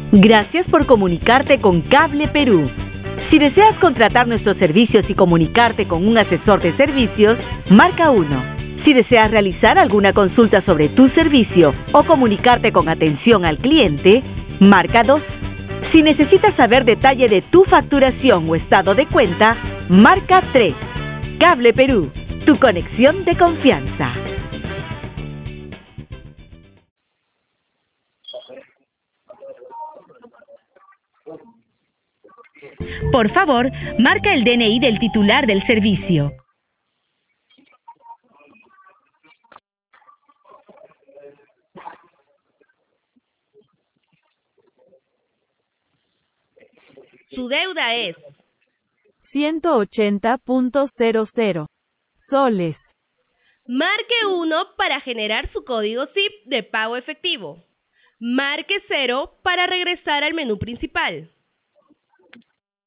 Gracias por comunicarte con Cable Perú. Si deseas contratar nuestros servicios y comunicarte con un asesor de servicios, marca 1. Si deseas realizar alguna consulta sobre tu servicio o comunicarte con atención al cliente, marca 2. Si necesitas saber detalle de tu facturación o estado de cuenta, marca 3. Cable Perú, tu conexión de confianza. Por favor, marca el DNI del titular del servicio. Su deuda es 180.00 soles. Marque 1 para generar su código SIP de pago efectivo. Marque 0 para regresar al menú principal.